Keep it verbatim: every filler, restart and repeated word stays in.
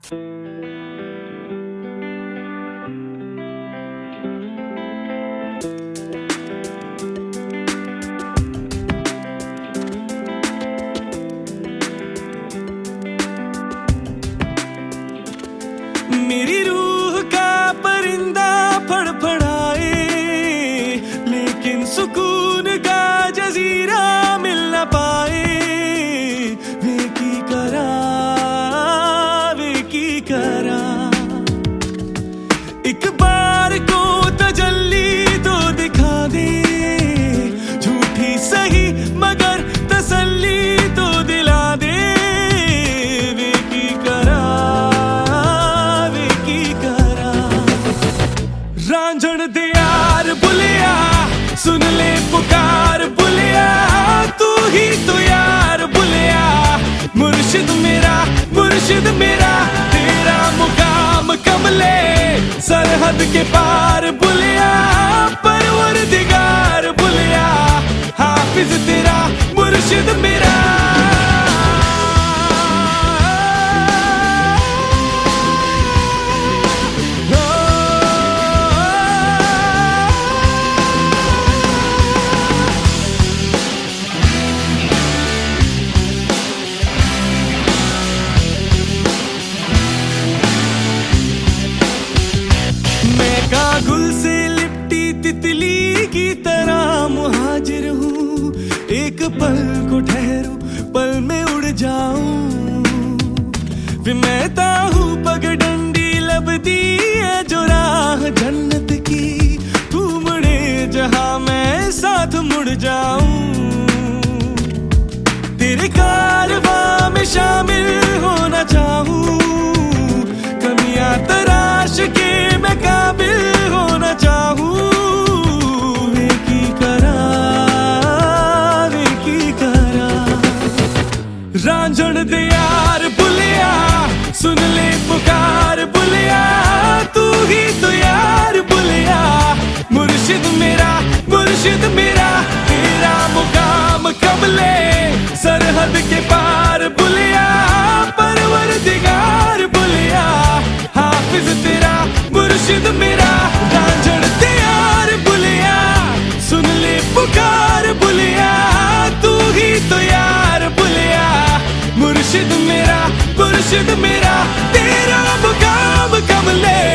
मेरी रूह का परिंदा फड़फड़ाए, लेकिन सुकून का जजीरा मिल न पाए। वे की करा, वे की करा, एक बार को तजल्ली तो दिखा दे, झूठी सही मगर तसल्ली तो दिला दे। वे की करा, रांझण दे यार बुलिया, सुन ले पुकार बुलिया, तू ही तो यार बुलिया। मुर्शिद मेरा, मुर्शिद मेरा, तेरा मुकाम कमले सरहद के पार बुलिया। परवरदिगार बुलिया, हाफिज तेरा, मुर्शिद मेरा। गुल से लिपटी तितली की तरह मुहाजिर हूँ, एक पल को ठहरूं, पल में उड़ जाऊं। फिर मैं ताहूँ पगडंडी लबदी है जो राह जन्नत की, तू मुड़े जहाँ मैं साथ मुड़ जाऊं। तेरे कारवां में शामिल होना चाहूँ, कमियां तराश के मैं काबिल होना चाहूँ। वे की करा, वे की करा, रांझण दे यार बुलिया, सुन ले पुकार बुलिया, तू ही तो यार बुलिया। मुर्शिद मेरा, मुर्शिद मेरा, तेरा मुकाम कमले सरहद के पार बुलिया। परवरदिगार बुलिया, हाफिज तेरा, मुर्शिद मेरा। रांझण दे यार बुलिया, सुन ले पुकार बुलिया, तू ही तो यार बुलिया। मुर्शिद मेरा, मुर्शिद मेरा, तेरा मुकाम कमले